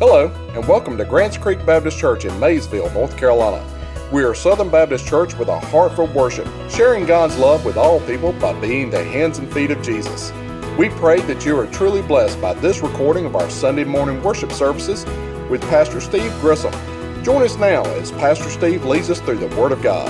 Hello, and welcome to Grants Creek Baptist Church in Maysville, North Carolina. We are a Southern Baptist church with a heart for worship, sharing God's love with all people by being the hands and feet of Jesus. We pray that you are truly blessed by this recording of our Sunday morning worship services with Pastor Steve Grissom. Join us now as Pastor Steve leads us through the Word of God.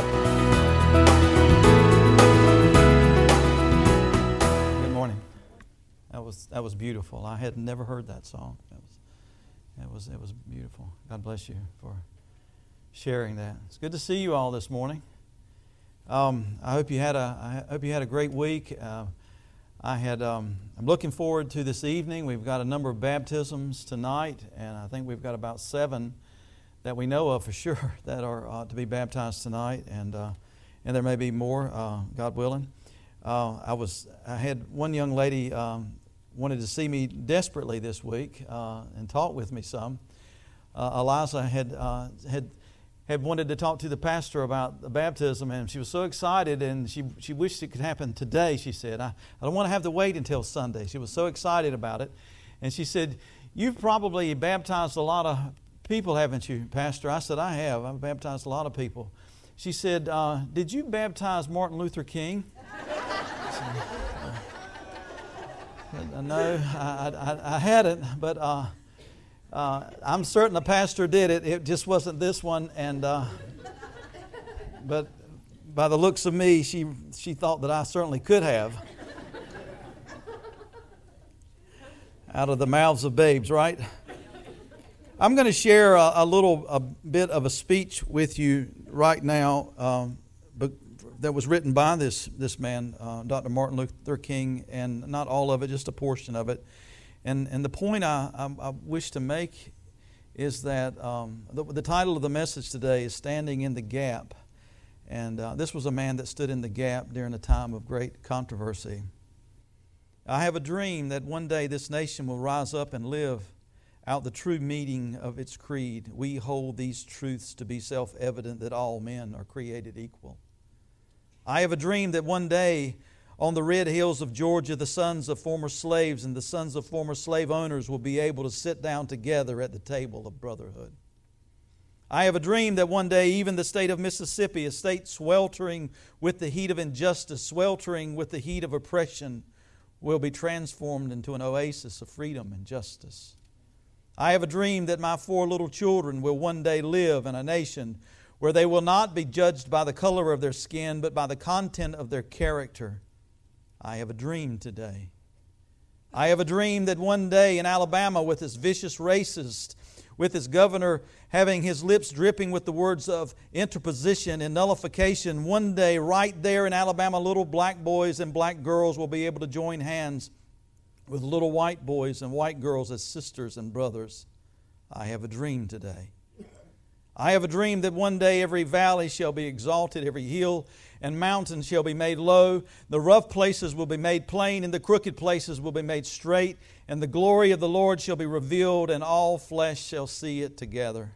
Good morning. That was beautiful. I had never heard that song. It was beautiful. God bless you for sharing that. It's good to see you all this morning. I hope you had a great week. I'm looking forward to this evening. We've got a number of baptisms tonight, and I think we've got about 7 that we know of for sure that are to be baptized tonight, and there may be more, God willing. I had one young lady wanted to see me desperately this week and talk with me some. Eliza had wanted to talk to the pastor about the baptism, and she was so excited, and she wished it could happen today, she said. I don't want to have to wait until Sunday. She was so excited about it. And she said, "You've probably baptized a lot of people, haven't you, Pastor?" I said, "I have. I've baptized a lot of people." She said, "Did you baptize Martin Luther King?" No, I hadn't, but I'm certain the pastor did it. It just wasn't this one, and but by the looks of me, she thought that I certainly could have. Out of the mouths of babes, right? I'm going to share a bit of a speech with you right now, that was written by this man, Dr. Martin Luther King, and not all of it, just a portion of it. And the point I wish to make is that the title of the message today is Standing in the Gap. And this was a man that stood in the gap during a time of great controversy. I have a dream that one day this nation will rise up and live out the true meaning of its creed. We hold these truths to be self-evident, that all men are created equal. I have a dream that one day on the red hills of Georgia, the sons of former slaves and the sons of former slave owners will be able to sit down together at the table of brotherhood. I have a dream that one day even the state of Mississippi, a state sweltering with the heat of injustice, sweltering with the heat of oppression, will be transformed into an oasis of freedom and justice. I have a dream that my 4 little children will one day live in a nation where they will not be judged by the color of their skin, but by the content of their character. I have a dream today. I have a dream that one day in Alabama, with its vicious racist, with its governor having his lips dripping with the words of interposition and nullification, one day right there in Alabama, little black boys and black girls will be able to join hands with little white boys and white girls as sisters and brothers. I have a dream today. I have a dream that one day every valley shall be exalted, every hill and mountain shall be made low, the rough places will be made plain, and the crooked places will be made straight, and the glory of the Lord shall be revealed, and all flesh shall see it together.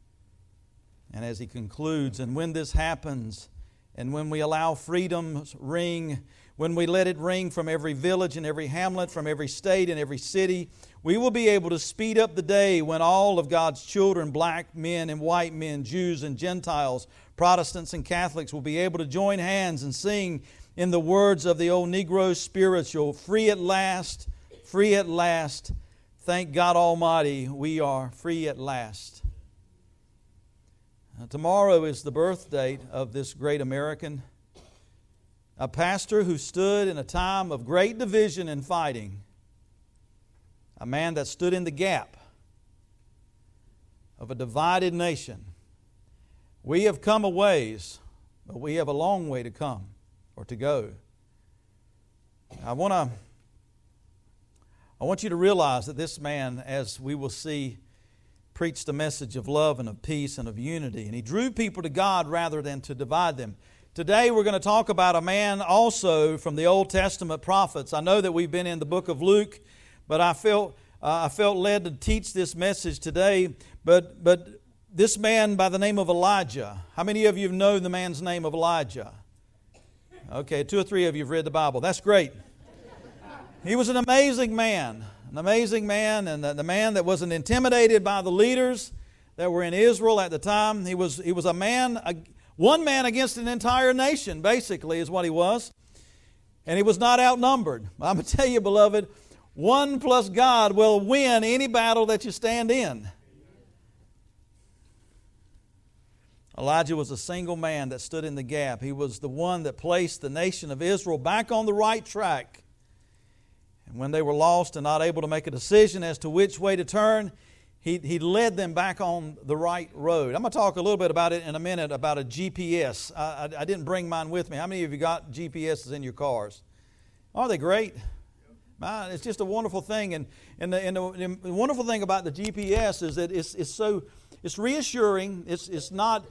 And as he concludes, and when this happens, and when we allow freedom's ring, when we let it ring from every village and every hamlet, from every state and every city, we will be able to speed up the day when all of God's children, black men and white men, Jews and Gentiles, Protestants and Catholics, will be able to join hands and sing in the words of the old Negro spiritual, free at last, thank God Almighty, we are free at last. Now, tomorrow is the birth date of this great American, a pastor who stood in a time of great division and fighting, a man that stood in the gap of a divided nation. We have come a ways, but we have a long way to come or to go. I want you to realize that this man, as we will see, preached a message of love and of peace and of unity, and he drew people to God rather than to divide them. Today we're going to talk about a man also from the Old Testament prophets. I know that we've been in the book of Luke, but I felt led to teach this message today. But this man by the name of Elijah. How many of you know the man's name of Elijah? Okay, 2 or 3 of you have read the Bible. That's great. He was an amazing man. an amazing man, and the man that wasn't intimidated by the leaders that were in Israel at the time. He was a man, one man against an entire nation, basically, is what he was. And he was not outnumbered. I'm going to tell you, beloved, one plus God will win any battle that you stand in. Elijah was a single man that stood in the gap. He was the one that placed the nation of Israel back on the right track. And when they were lost and not able to make a decision as to which way to turn, he led them back on the right road. I'm going to talk a little bit about it in a minute, about a GPS. I didn't bring mine with me. How many of you got GPSs in your cars? Aren't they great? It's just a wonderful thing. And the wonderful thing about the GPS is that it's reassuring. It's not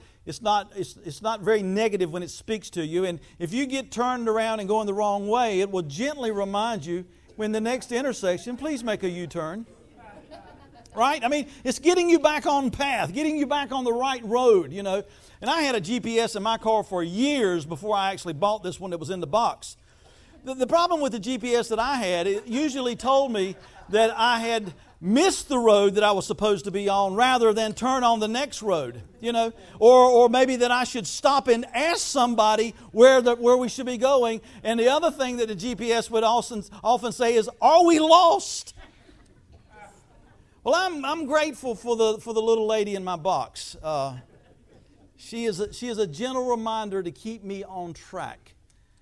very negative when it speaks to you. And if you get turned around and going the wrong way, it will gently remind you, when the next intersection, please make a U-turn. Right? I mean, it's getting you back on path, getting you back on the right road, you know. And I had a GPS in my car for years before I actually bought this one that was in the box. The problem with the GPS that I had, it usually told me that I had missed the road that I was supposed to be on rather than turn on the next road, you know. Or maybe that I should stop and ask somebody where we should be going. And the other thing that the GPS would often say is, "Are we lost?" Well, I'm grateful for the little lady in my box. She is a gentle reminder to keep me on track.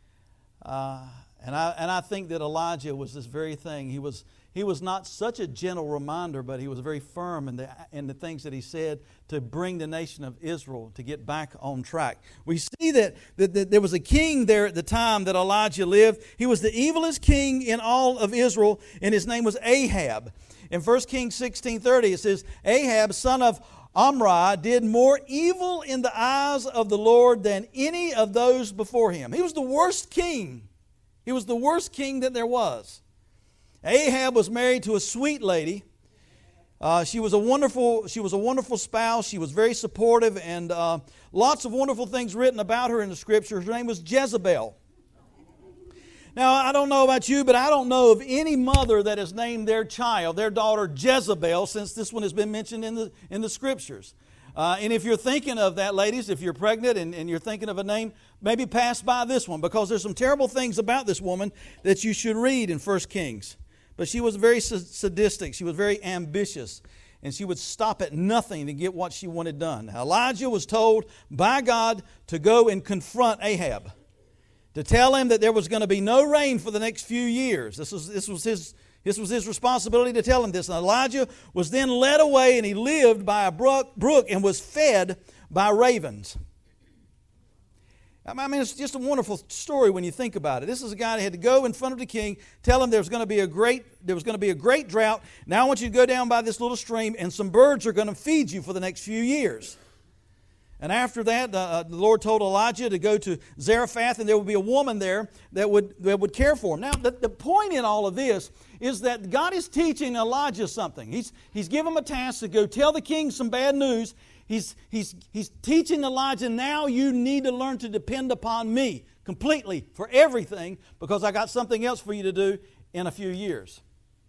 And I think that Elijah was this very thing. He was not such a gentle reminder, but he was very firm in the things that he said to bring the nation of Israel to get back on track. We see that there was a king there at the time that Elijah lived. He was the evilest king in all of Israel, and his name was Ahab. In 1 Kings 16:30, it says, Ahab, son of Omri, did more evil in the eyes of the Lord than any of those before him. He was the worst king. He was the worst king that there was. Ahab was married to a sweet lady. She was a wonderful spouse. She was very supportive, and lots of wonderful things written about her in the Scripture. Her name was Jezebel. Now, I don't know about you, but I don't know of any mother that has named their daughter Jezebel, since this one has been mentioned in the Scriptures. And if you're thinking of that, ladies, if you're pregnant and you're thinking of a name, maybe pass by this one, because there's some terrible things about this woman that you should read in 1 Kings. But she was very sadistic. She was very ambitious. And she would stop at nothing to get what she wanted done. Now, Elijah was told by God to go and confront Ahab, to tell him that there was going to be no rain for the next few years. This was his responsibility to tell him this. And Elijah was then led away, and he lived by a brook and was fed by ravens. I mean, it's just a wonderful story when you think about it. This is a guy that had to go in front of the king, tell him there was going to be a great drought. Now I want you to go down by this little stream, and some birds are going to feed you for the next few years. And after that, the Lord told Elijah to go to Zarephath, and there would be a woman there that would care for him. Now, the point in all of this is that God is teaching Elijah something. He's given him a task to go tell the king some bad news. He's teaching Elijah, now you need to learn to depend upon me completely for everything, because I got something else for you to do in a few years.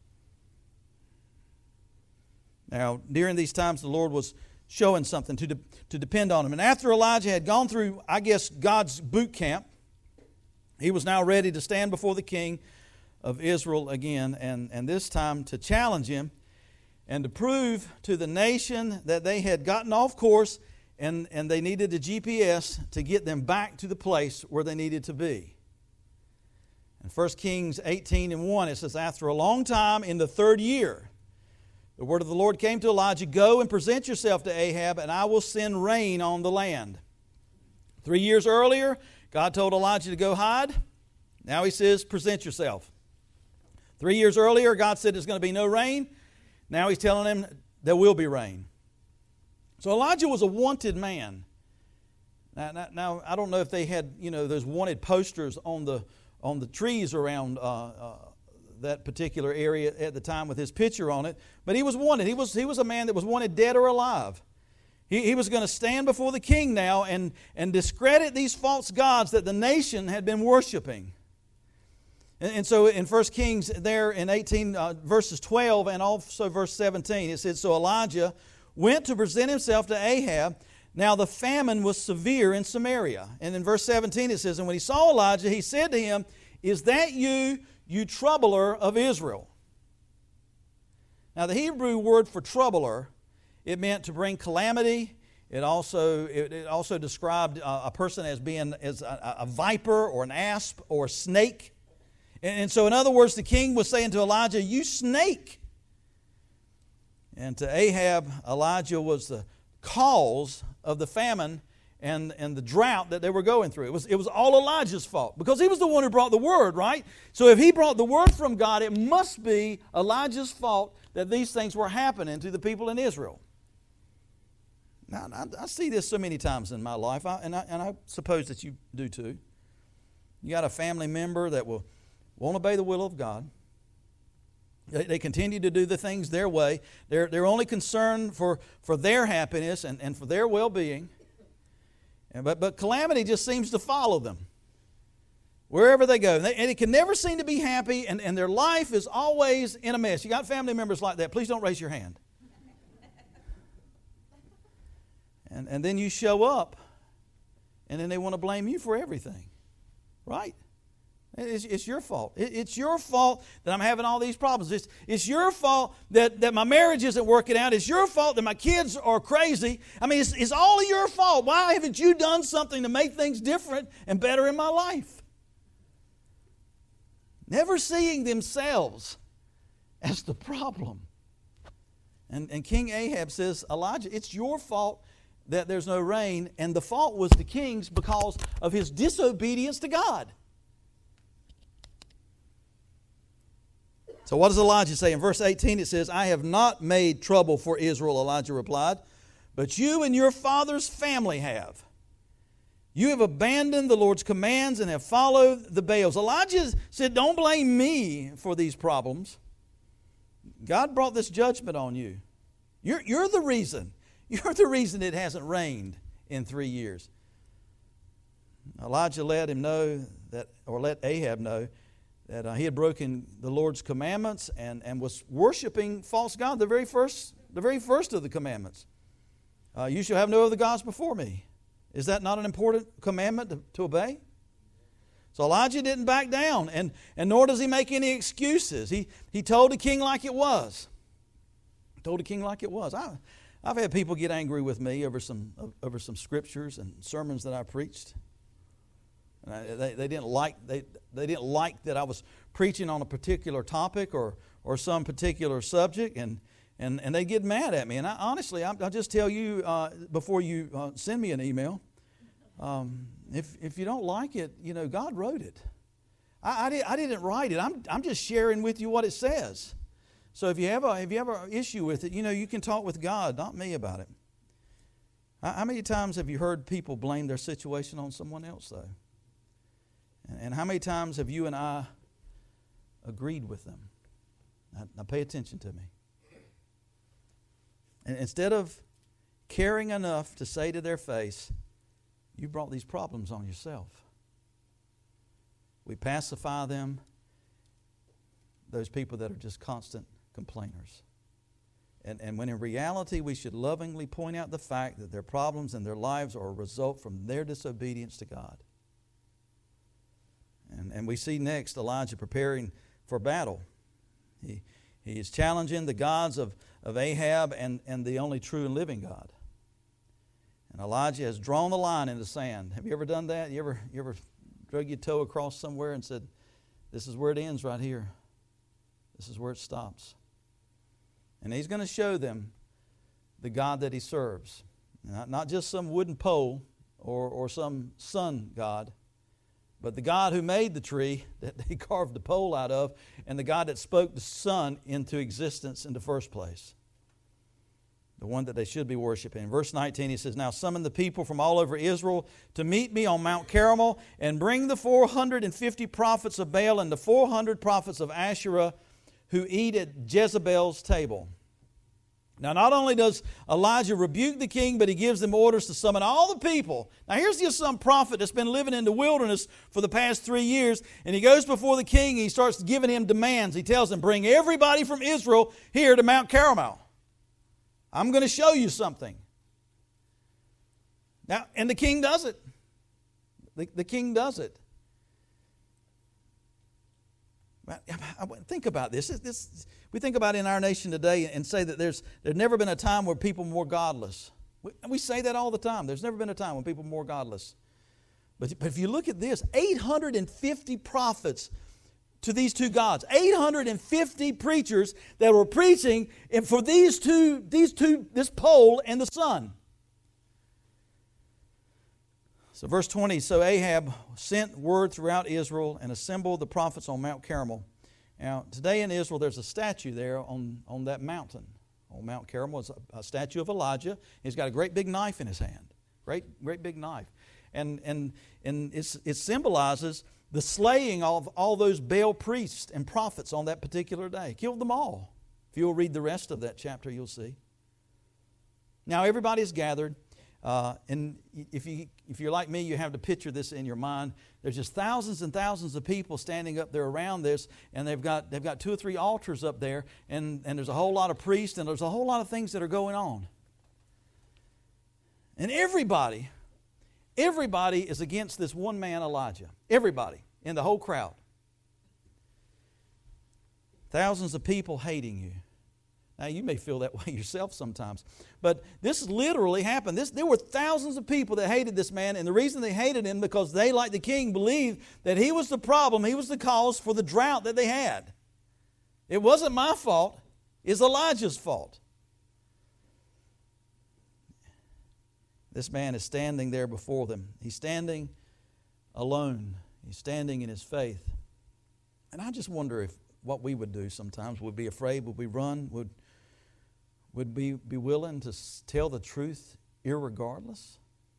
Now, during these times, the Lord was showing something to depend on him. And after Elijah had gone through, I guess, God's boot camp, he was now ready to stand before the king of Israel again, and this time to challenge him and to prove to the nation that they had gotten off course and they needed a GPS to get them back to the place where they needed to be. In 1 Kings 18:1, it says, after a long time, in the third year, the word of the Lord came to Elijah, go and present yourself to Ahab, and I will send rain on the land. 3 years earlier, God told Elijah to go hide. Now he says, present yourself. 3 years earlier, God said there's going to be no rain. Now he's telling him there will be rain. So Elijah was a wanted man. Now I don't know if they had, those wanted posters on the trees around that particular area at the time with his picture on it, but he was wanted. He was a man that was wanted dead or alive. He was going to stand before the king now and discredit these false gods that the nation had been worshiping. And so in 1 Kings there in 18 verses 12 and also verse 17, it says, so Elijah went to present himself to Ahab. Now the famine was severe in Samaria. And in verse 17 it says, and when he saw Elijah, he said to him, is that you troubler of Israel? Now the Hebrew word for troubler, it meant to bring calamity. It also described a person as being as a viper or an asp or a snake. And so in other words, the king was saying to Elijah, you snake. And to Ahab, Elijah was the cause of the famine and the drought that they were going through. It was all Elijah's fault because he was the one who brought the word, right? So if he brought the word from God, it must be Elijah's fault that these things were happening to the people in Israel. Now, I see this so many times in my life, and I suppose that you do too. You got a family member that won't obey the will of God. They continue to do the things their way. They're only concerned for their happiness and for their well-being. But calamity just seems to follow them wherever they go. And they can never seem to be happy, and their life is always in a mess. You got family members like that, please don't raise your hand. And then you show up, and then they want to blame you for everything, right? It's your fault. It's your fault that I'm having all these problems. It's your fault that my marriage isn't working out. It's your fault that my kids are crazy. I mean, it's all your fault. Why haven't you done something to make things different and better in my life? Never seeing themselves as the problem. And King Ahab says, Elijah, it's your fault that there's no rain, and the fault was the king's because of his disobedience to God. So what does Elijah say? In verse 18 it says, I have not made trouble for Israel, Elijah replied, but you and your father's family have. You have abandoned the Lord's commands and have followed the Baals. Elijah said, don't blame me for these problems. God brought this judgment on you. You're the reason. You're the reason it hasn't rained in 3 years. Elijah let Ahab know that he had broken the Lord's commandments and was worshiping false God, the very first of the commandments. You shall have no other gods before me. Is that not an important commandment to obey? So Elijah didn't back down, and nor does he make any excuses. He told the king like it was. Told the king like it was. I've had people get angry with me over some scriptures and sermons that I preached. And they didn't like that I was preaching on a particular topic or some particular subject, and they get mad at me. And honestly, I'll just tell you before you send me an email, if you don't like it, God wrote it. I didn't write it. I'm just sharing with you what it says. So if you have an issue with it, you can talk with God, not me, about it. How many times have you heard people blame their situation on someone else, though? And how many times have you and I agreed with them? Now pay attention to me. And instead of caring enough to say to their face, you brought these problems on yourself, we pacify them, those people that are just constant complainers. And when in reality we should lovingly point out the fact that their problems and their lives are a result from their disobedience to God. And we see next Elijah preparing for battle. He is challenging the gods of Ahab and the only true and living God. And Elijah has drawn the line in the sand. Have you ever done that? You ever drug your toe across somewhere and said, this is where it ends right here. This is where it stops. And he's going to show them the God that he serves. Not just some wooden pole or some sun god, but the God who made the tree that he carved the pole out of, and the God that spoke the sun into existence in the first place. The one that they should be worshiping. In verse 19 he says, now summon the people from all over Israel to meet me on Mount Carmel, and bring the 450 prophets of Baal and the 400 prophets of Asherah who eat at Jezebel's table. Now, not only does Elijah rebuke the king, but he gives them orders to summon all the people. Now, here's just some prophet that's been living in the wilderness for the past 3 years, and he goes before the king and he starts giving him demands. He tells him, bring everybody from Israel here to Mount Carmel. I'm going to show you something. Now, and the king does it. The king does it. Think about this. We think about in our nation today and say that there's never been a time where people were more godless. We say that all the time. There's never been a time when people were more godless. But if you look at this, 850 prophets to these two gods, 850 preachers that were preaching for this pole and the sun. So verse 20, so Ahab sent word throughout Israel and assembled the prophets on Mount Carmel. Now, today in Israel, there's a statue there on that mountain. On Mount Carmel is a statue of Elijah. He's got a great big knife in his hand. Great big knife. And it symbolizes the slaying of all those Baal priests and prophets on that particular day. Killed them all. If you'll read the rest of that chapter, you'll see. Now, everybody's gathered. And if you're like me, you have to picture this in your mind. There's just thousands and thousands of people standing up there around this, and they've got 2 or 3 altars up there, and there's a whole lot of priests, and there's a whole lot of things that are going on. And everybody is against this one man, Elijah. Everybody in the whole crowd. Thousands of people hating you. Now, you may feel that way yourself sometimes. But this literally happened. There were thousands of people that hated this man, and the reason they hated him because they, like the king, believed that he was the problem, he was the cause for the drought that they had. It wasn't my fault. It's Elijah's fault. This man is standing there before them. He's standing alone. He's standing in his faith. And I just wonder what we would do sometimes. Would we be afraid? Would we run? Would we be willing to tell the truth irregardless?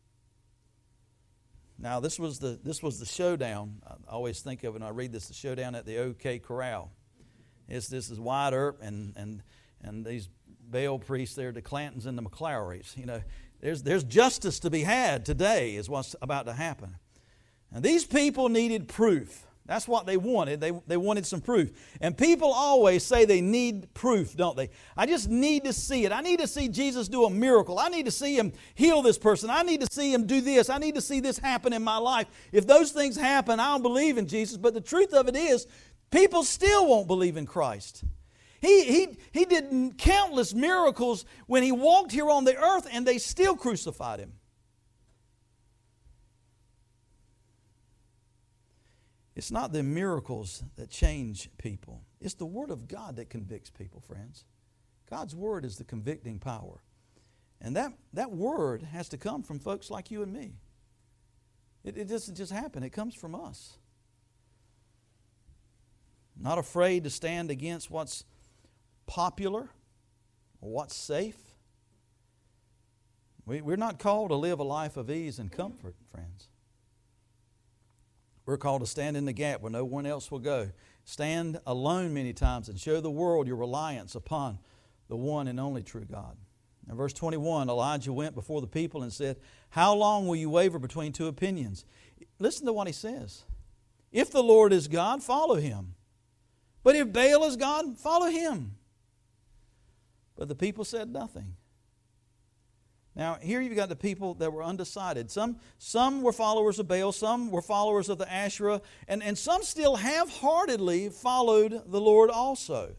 Now, this was the showdown. I always think of it when I read this, the showdown at the OK Corral. This is Wyatt Earp and these Baal priests there, the Clantons and the McClowrys. You know, there's justice to be had today is what's about to happen. And these people needed proof. That's what they wanted. They wanted some proof. And people always say they need proof, don't they? I just need to see it. I need to see Jesus do a miracle. I need to see Him heal this person. I need to see Him do this. I need to see this happen in my life. If those things happen, I'll believe in Jesus. But the truth of it is, people still won't believe in Christ. He did countless miracles when He walked here on the earth, and they still crucified Him. It's not the miracles that change people. It's the Word of God that convicts people, friends. God's Word is the convicting power. And that Word has to come from folks like you and me. It doesn't just happen. It comes from us. Not afraid to stand against what's popular or what's safe. We're not called to live a life of ease and comfort, friends. We're called to stand in the gap where no one else will go. Stand alone many times and show the world your reliance upon the one and only true God. In verse 21, Elijah went before the people and said, "How long will you waver between two opinions?" Listen to what he says. "If the Lord is God, follow Him. But if Baal is God, follow him." But the people said nothing. Now, here you've got the people that were undecided. Some were followers of Baal, some were followers of the Asherah, and some still half-heartedly followed the Lord also.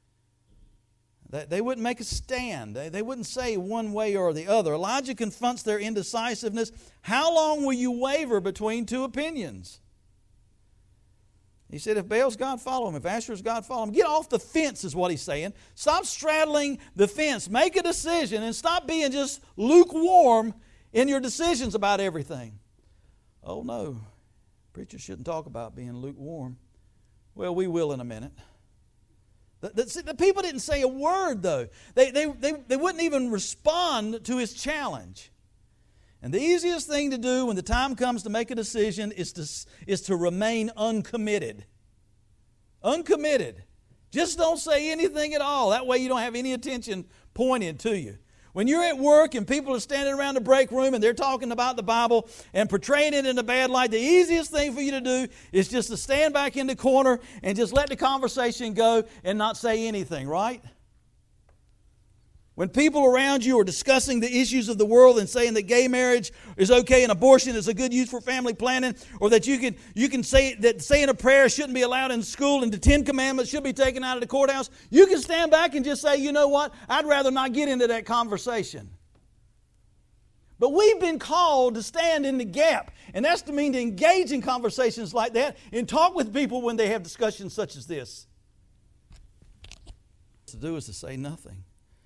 They wouldn't make a stand. They wouldn't say one way or the other. Elijah confronts their indecisiveness. How long will you waver between two opinions? He said, if Baal's God, follow him. If Asherah's God, follow him. Get off the fence is what he's saying. Stop straddling the fence. Make a decision and stop being just lukewarm in your decisions about everything. Oh, no. Preachers shouldn't talk about being lukewarm. Well, we will in a minute. The people didn't say a word, though. They wouldn't even respond to his challenge. And the easiest thing to do when the time comes to make a decision is to remain uncommitted. Uncommitted. Just don't say anything at all. That way you don't have any attention pointed to you. When you're at work and people are standing around the break room and they're talking about the Bible and portraying it in a bad light, the easiest thing for you to do is just to stand back in the corner and just let the conversation go and not say anything, right? When people around you are discussing the issues of the world and saying that gay marriage is okay and abortion is a good use for family planning, or that you can say that saying a prayer shouldn't be allowed in school and the 10 Commandments should be taken out of the courthouse, you can stand back and just say, you know what, I'd rather not get into that conversation. But we've been called to stand in the gap, and that's to mean to engage in conversations like that and talk with people when they have discussions such as this. To do is to say nothing.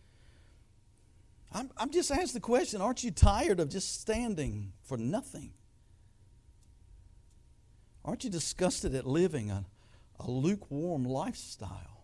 I'm just asked the question, aren't you tired of just standing for nothing? Aren't you disgusted at living a lukewarm lifestyle?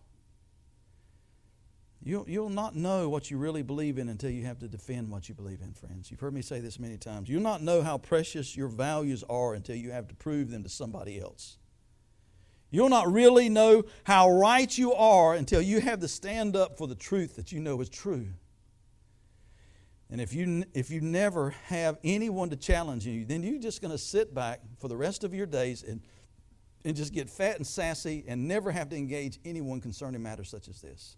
You'll not know what you really believe in until you have to defend what you believe in, friends. You've heard me say this many times. You'll not know how precious your values are until you have to prove them to somebody else. You'll not really know how right you are until you have to stand up for the truth that you know is true. And if you never have anyone to challenge you, then you're just going to sit back for the rest of your days and just get fat and sassy and never have to engage anyone concerning matters such as this.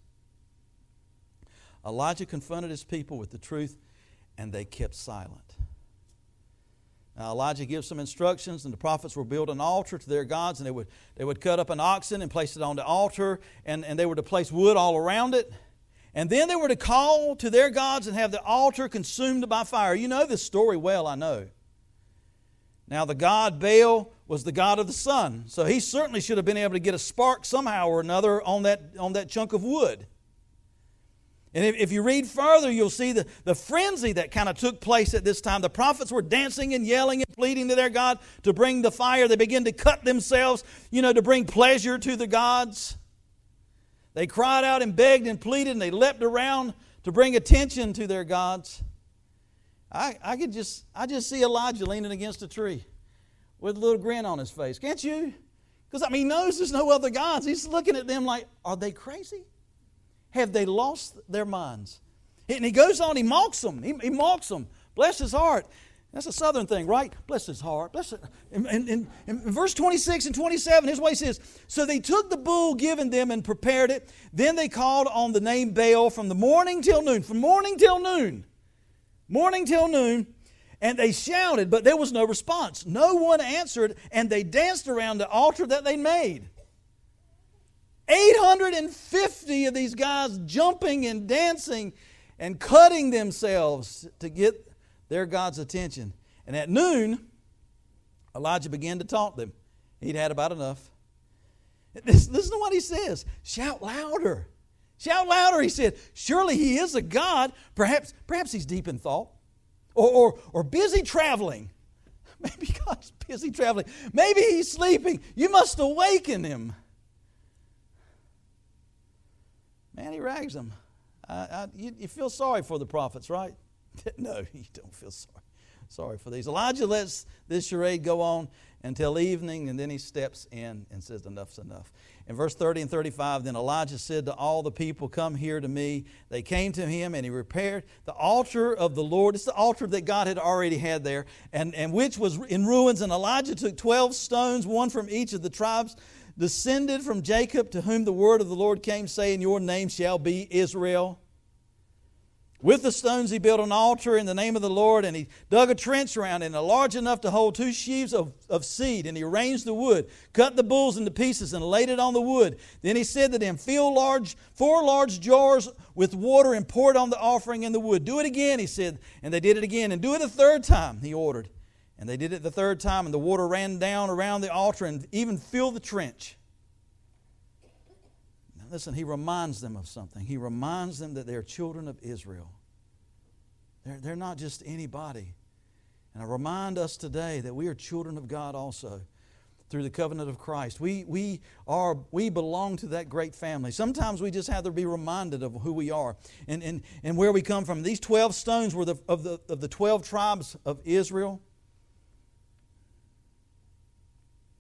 Elijah confronted his people with the truth, and they kept silent. Now Elijah gives some instructions, and the prophets will build an altar to their gods, and they would cut up an oxen and place it on the altar, and they were to place wood all around it. And then they were to call to their gods and have the altar consumed by fire. You know this story well, I know. Now the god Baal was the god of the sun, so he certainly should have been able to get a spark somehow or another on that chunk of wood. And if you read further, you'll see the frenzy that kind of took place at this time. The prophets were dancing and yelling and pleading to their God to bring the fire. They began to cut themselves, to bring pleasure to the gods. They cried out and begged and pleaded, and they leapt around to bring attention to their gods. I just see Elijah leaning against a tree with a little grin on his face. Can't you? Because he knows there's no other gods. He's looking at them like, are they crazy? Have they lost their minds? And he goes on, he mocks them. He mocks them. Bless his heart. That's a southern thing, right? Bless his heart. Bless it. In verse 26 and 27, here's what he says. So they took the bull given them and prepared it. Then they called on the name Baal from the morning till noon. From morning till noon. Morning till noon. And they shouted, but there was no response. No one answered, and they danced around the altar that they made. 850 of these guys jumping and dancing and cutting themselves to get their God's attention. And at noon, Elijah began to taunt them. He'd had about enough. Listen to what he says. Shout louder. Shout louder, he said. Surely he is a God. Perhaps he's deep in thought. Or busy traveling. Maybe God's busy traveling. Maybe he's sleeping. You must awaken him. Man, he rags them. You feel sorry for the prophets, right? No, you don't feel sorry for these. Elijah lets this charade go on until evening, and then he steps in and says, enough's enough. In verse 30 and 35, then Elijah said to all the people, come here to me. They came to him, and he repaired the altar of the Lord. It's the altar that God had already had there, and which was in ruins. And Elijah took 12 stones, one from each of the tribes descended from Jacob, to whom the word of the Lord came, saying, your name shall be Israel. With the stones he built an altar in the name of the Lord, and he dug a trench around it, large enough to hold 2 sheaves of seed, and he arranged the wood, cut the bulls into pieces, and laid it on the wood. Then he said to them, fill 4 large jars with water and pour it on the offering and the wood. Do it again, he said, and they did it again. And do it a third time, he ordered. And they did it the third time, and the water ran down around the altar and even filled the trench. Now listen, he reminds them of something. He reminds them that they're children of Israel. They're not just anybody. And I remind us today that we are children of God also through the covenant of Christ. We belong to that great family. Sometimes we just have to be reminded of who we are and where we come from. These 12 stones were of the 12 tribes of Israel.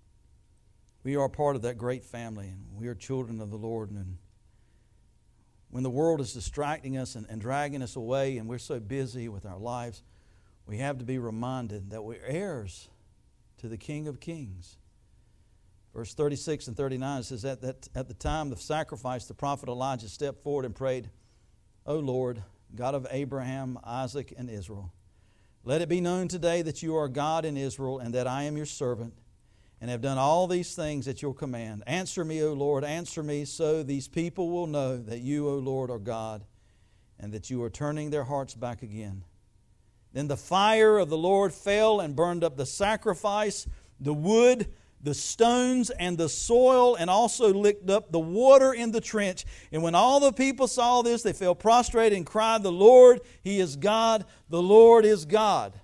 We are part of that great family, and we are children of the Lord, and when the world is distracting us and dragging us away and we're so busy with our lives, we have to be reminded that we're heirs to the King of Kings. Verse 36 and 39 says that at the time of sacrifice, the prophet Elijah stepped forward and prayed, O Lord, God of Abraham, Isaac, and Israel, let it be known today that you are God in Israel and that I am your servant and have done all these things at your command. Answer me, O Lord, answer me, so these people will know that you, O Lord, are God and that you are turning their hearts back again. Then the fire of the Lord fell and burned up the sacrifice, the wood, the stones, and the soil, and also licked up the water in the trench. And when all the people saw this, they fell prostrate and cried, the Lord, He is God, the Lord is God.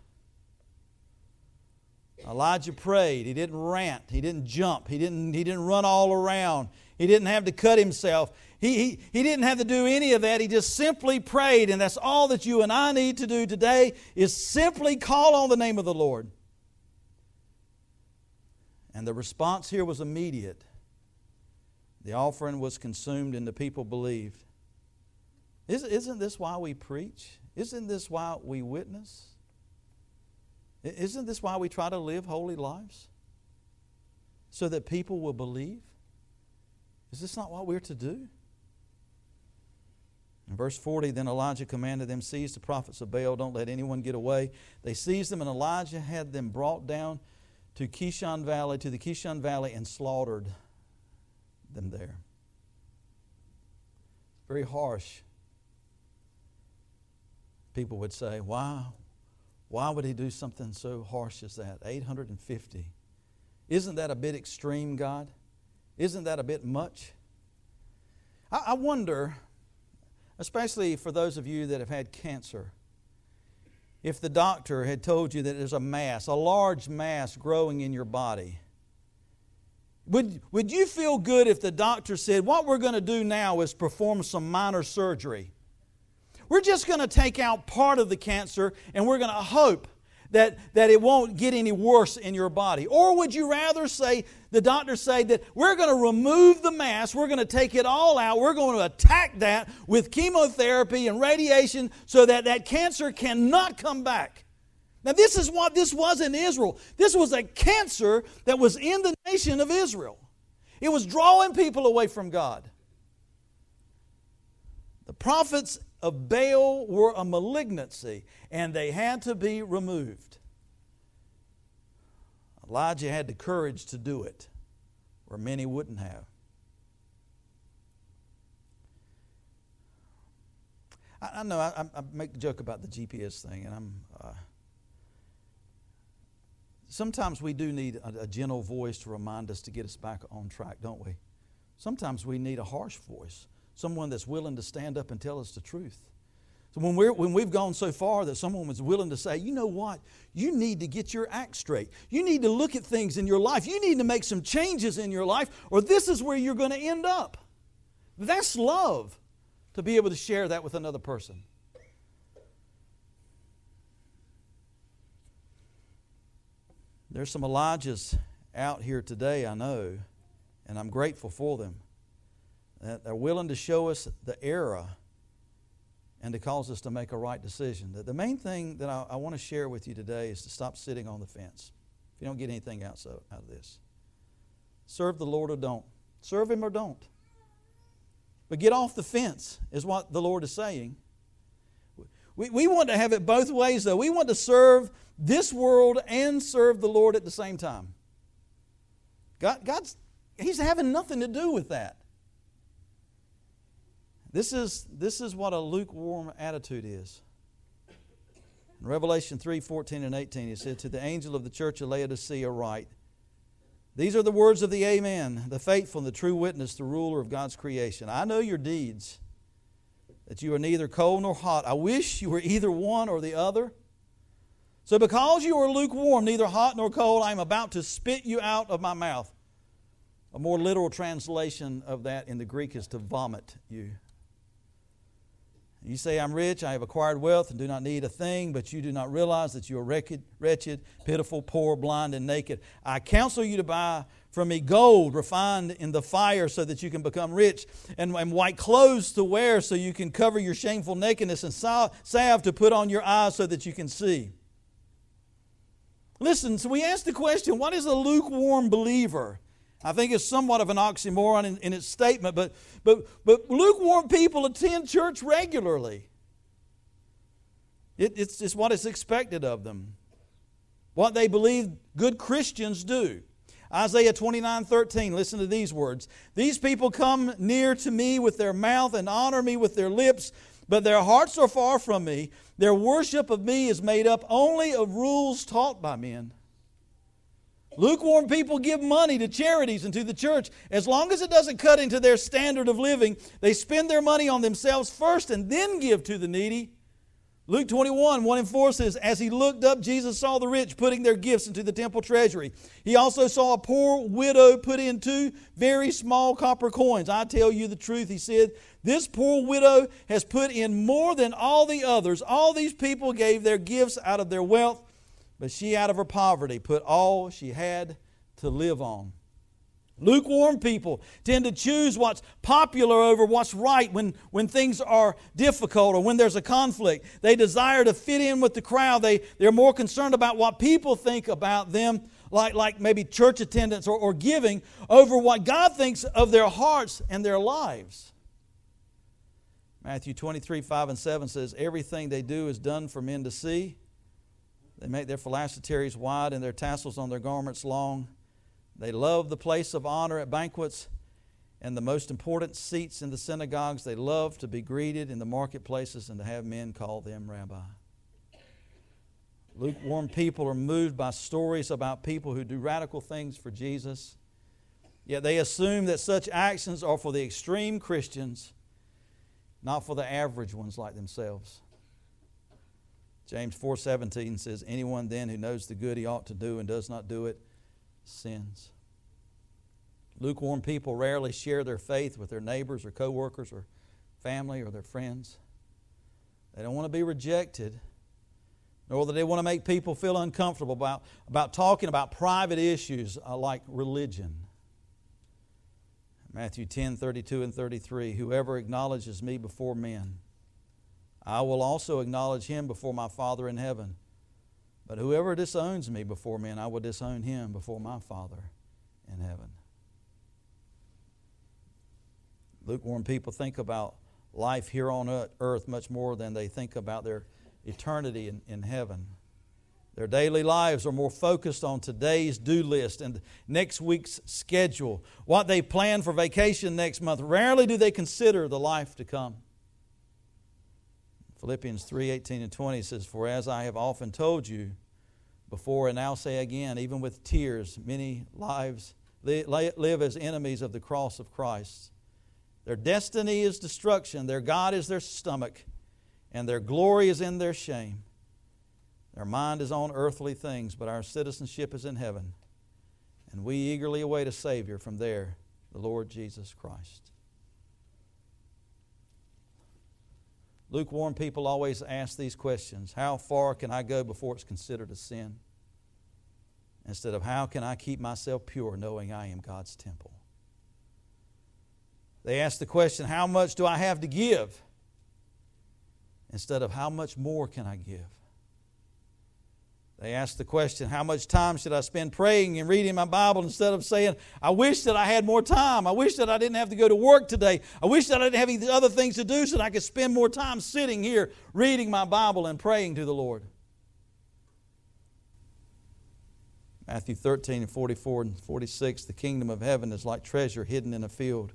Elijah prayed. He didn't rant. He didn't jump. He didn't run all around. He didn't have to cut himself. He didn't have to do any of that. He just simply prayed. And that's all that you and I need to do today, is simply call on the name of the Lord. And the response here was immediate. The offering was consumed and the people believed. Isn't this why we preach? Isn't this why we witness? Isn't this why we try to live holy lives? So that people will believe? Is this not what we're to do? In verse 40, then Elijah commanded them, seize the prophets of Baal, don't let anyone get away. They seized them, and Elijah had them brought down to the Kishon Valley, and slaughtered them there. Very harsh. People would say, why would he do something so harsh as that? 850. Isn't that a bit extreme, God? Isn't that a bit much? I wonder, especially for those of you that have had cancer, if the doctor had told you that there's a large mass growing in your body, would you feel good if the doctor said, what we're going to do now is perform some minor surgery? We're just going to take out part of the cancer and we're going to hope that it won't get any worse in your body. Or would you rather the doctor say that we're going to remove the mass, we're going to take it all out, we're going to attack that with chemotherapy and radiation so that cancer cannot come back. Now this is what this was in Israel. This was a cancer that was in the nation of Israel. It was drawing people away from God. The prophets of Baal were a malignancy, and they had to be removed. Elijah had the courage to do it, where many wouldn't have. I know I make a joke about the GPS thing, and sometimes we do need a gentle voice to remind us to get us back on track, don't we? Sometimes we need a harsh voice. Someone that's willing to stand up and tell us the truth. So when we've gone so far that someone was willing to say, you know what, you need to get your act straight. You need to look at things in your life. You need to make some changes in your life, or this is where you're going to end up. That's love, to be able to share that with another person. There's some Elijahs out here today, I know, and I'm grateful for them. That they're willing to show us the error and to cause us to make a right decision. The main thing that I want to share with you today is to stop sitting on the fence. If you don't get anything out of this. Serve the Lord or don't. Serve Him or don't. But get off the fence is what the Lord is saying. We want to have it both ways, though. We want to serve this world and serve the Lord at the same time. He's having nothing to do with that. This is what a lukewarm attitude is. In Revelation 3:14 and 18, it said, to the angel of the church of Laodicea write, these are the words of the Amen, the faithful and the true witness, the ruler of God's creation. I know your deeds, that you are neither cold nor hot. I wish you were either one or the other. So because you are lukewarm, neither hot nor cold, I am about to spit you out of my mouth. A more literal translation of that in the Greek is to vomit you. You say, I'm rich, I have acquired wealth and do not need a thing, but you do not realize that you are wretched, pitiful, poor, blind, and naked. I counsel you to buy from me gold refined in the fire so that you can become rich, and white clothes to wear so you can cover your shameful nakedness, and salve to put on your eyes so that you can see. Listen, so we ask the question, what is a lukewarm believer? I think it's somewhat of an oxymoron in its statement, but lukewarm people attend church regularly. It's what is expected of them. What they believe good Christians do. Isaiah 29:13, listen to these words. These people come near to me with their mouth and honor me with their lips, but their hearts are far from me. Their worship of me is made up only of rules taught by men. Lukewarm people give money to charities and to the church. As long as it doesn't cut into their standard of living, they spend their money on themselves first and then give to the needy. Luke 21:1-4 says, as he looked up, Jesus saw the rich putting their gifts into the temple treasury. He also saw a poor widow put in 2 very small copper coins. I tell you the truth, he said, this poor widow has put in more than all the others. All these people gave their gifts out of their wealth, but she out of her poverty put all she had to live on. Lukewarm people tend to choose what's popular over what's right when things are difficult or when there's a conflict. They desire to fit in with the crowd. They're more concerned about what people think about them, like maybe church attendance or giving, over what God thinks of their hearts and their lives. Matthew 23:5-7 says, everything they do is done for men to see. They make their phylacteries wide and their tassels on their garments long. They love the place of honor at banquets and the most important seats in the synagogues. They love to be greeted in the marketplaces and to have men call them rabbi. Lukewarm people are moved by stories about people who do radical things for Jesus. Yet they assume that such actions are for the extreme Christians, not for the average ones like themselves. James 4:17 says, anyone then who knows the good he ought to do and does not do it, sins. Lukewarm people rarely share their faith with their neighbors or co-workers or family or their friends. They don't want to be rejected, nor do they want to make people feel uncomfortable about talking about private issues like religion. Matthew 10:32-33, whoever acknowledges me before men, I will also acknowledge him before my Father in heaven. But whoever disowns me before men, I will disown him before my Father in heaven. Lukewarm people think about life here on earth much more than they think about their eternity in heaven. Their daily lives are more focused on today's do list and next week's schedule, what they plan for vacation next month. Rarely do they consider the life to come. Philippians 3:18-20 says, for as I have often told you before and now say again, even with tears, many lives live as enemies of the cross of Christ. Their destiny is destruction, their God is their stomach, and their glory is in their shame. Their mind is on earthly things, but our citizenship is in heaven, and we eagerly await a Savior from there, the Lord Jesus Christ. Lukewarm people always ask these questions. How far can I go before it's considered a sin? Instead of how can I keep myself pure knowing I am God's temple? They ask the question, how much do I have to give? Instead of how much more can I give? They ask the question, how much time should I spend praying and reading my Bible, instead of saying, I wish that I had more time. I wish that I didn't have to go to work today. I wish that I didn't have any other things to do so that I could spend more time sitting here reading my Bible and praying to the Lord. Matthew 13:44-46, the kingdom of heaven is like treasure hidden in a field.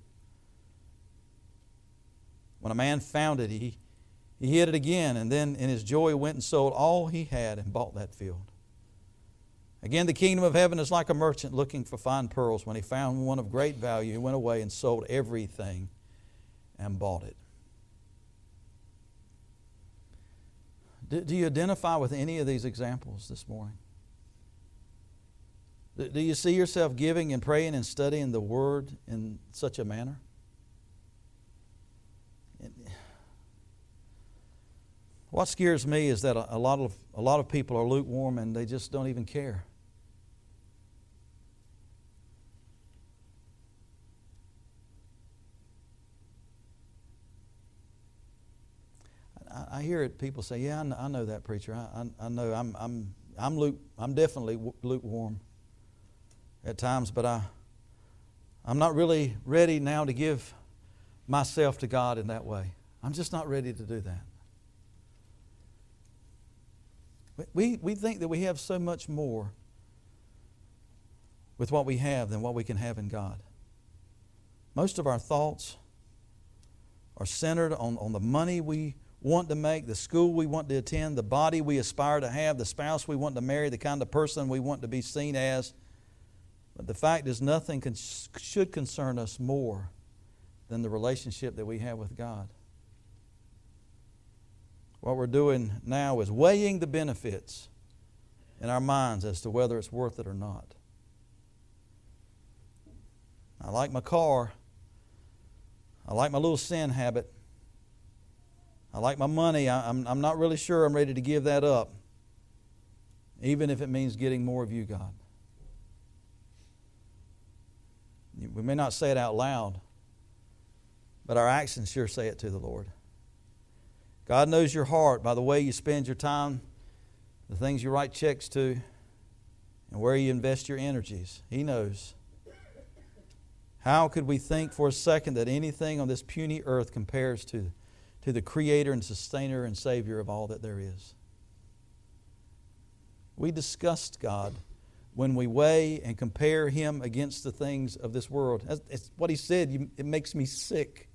When a man found it, he hid it again, and then in his joy went and sold all he had and bought that field. Again, the kingdom of heaven is like a merchant looking for fine pearls. When he found one of great value, he went away and sold everything and bought it. Do you identify with any of these examples this morning? Do you see yourself giving and praying and studying the Word in such a manner? What scares me is that a lot of people are lukewarm and they just don't even care. I hear it. People say, "Yeah, I know that, preacher. I know I'm definitely lukewarm at times, but I'm not really ready now to give myself to God in that way. I'm just not ready to do that." We think that we have so much more with what we have than what we can have in God. Most of our thoughts are centered on the money we want to make, the school we want to attend, the body we aspire to have, the spouse we want to marry, the kind of person we want to be seen as. But the fact is, nothing should concern us more than the relationship that we have with God. What we're doing now is weighing the benefits in our minds as to whether it's worth it or not. I like my car. I like my little sin habit. I like my money. I'm not really sure I'm ready to give that up, even if it means getting more of you, God. We may not say it out loud, but our actions sure say it to the Lord. God knows your heart by the way you spend your time, the things you write checks to, and where you invest your energies. He knows. How could we think for a second that anything on this puny earth compares to the Creator and Sustainer and Savior of all that there is? We disgust God when we weigh and compare Him against the things of this world. It's what He said. It makes me sick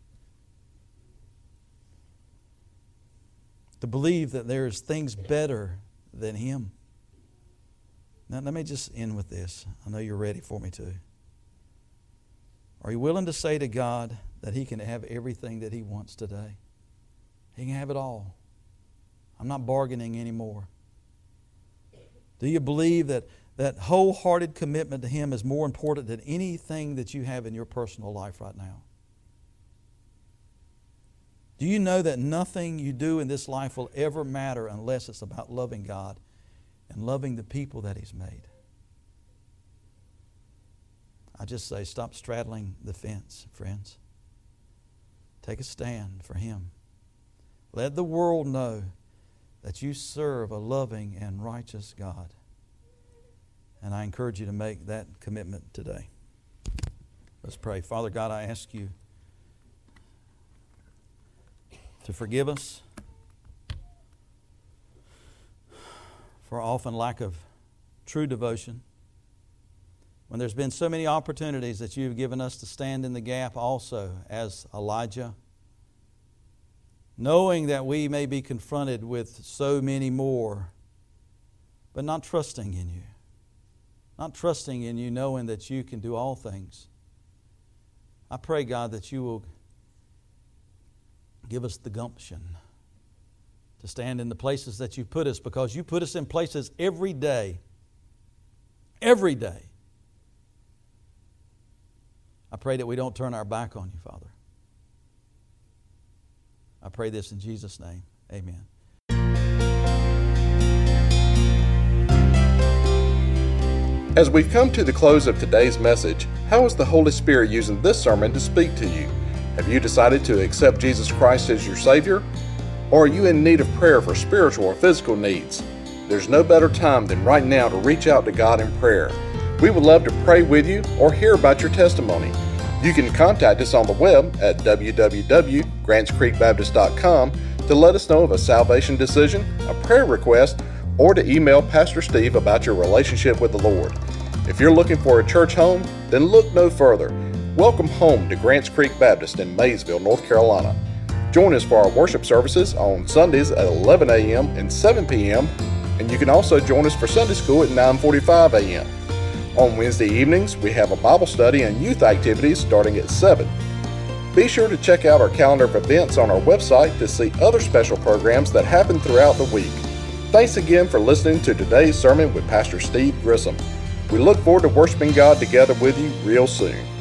to believe that there's things better than Him. Now, let me just end with this. I know you're ready for me to. Are you willing to say to God that He can have everything that He wants today? He can have it all. I'm not bargaining anymore. Do you believe that wholehearted commitment to Him is more important than anything that you have in your personal life right now? Do you know that nothing you do in this life will ever matter unless it's about loving God and loving the people that He's made? I just say, stop straddling the fence, friends. Take a stand for Him. Let the world know that you serve a loving and righteous God. And I encourage you to make that commitment today. Let's pray. Father God, I ask you to forgive us for often lack of true devotion. When there's been so many opportunities that you've given us to stand in the gap also as Elijah, knowing that we may be confronted with so many more, but not trusting in you. Not trusting in you, knowing that you can do all things. I pray, God, that you will give us the gumption to stand in the places that you put us, because you put us in places every day. Every day. I pray that we don't turn our back on you, Father. I pray this in Jesus' name. Amen. As we've come to the close of today's message, how is the Holy Spirit using this sermon to speak to you? Have you decided to accept Jesus Christ as your Savior? Or are you in need of prayer for spiritual or physical needs? There's no better time than right now to reach out to God in prayer. We would love to pray with you or hear about your testimony. You can contact us on the web at www.grantscreekbaptist.com to let us know of a salvation decision, a prayer request, or to email Pastor Steve about your relationship with the Lord. If you're looking for a church home, then look no further. Welcome home to Grants Creek Baptist in Maysville, North Carolina. Join us for our worship services on Sundays at 11 a.m. and 7 p.m. And you can also join us for Sunday school at 9:45 a.m. On Wednesday evenings, we have a Bible study and youth activities starting at 7. Be sure to check out our calendar of events on our website to see other special programs that happen throughout the week. Thanks again for listening to today's sermon with Pastor Steve Grissom. We look forward to worshiping God together with you real soon.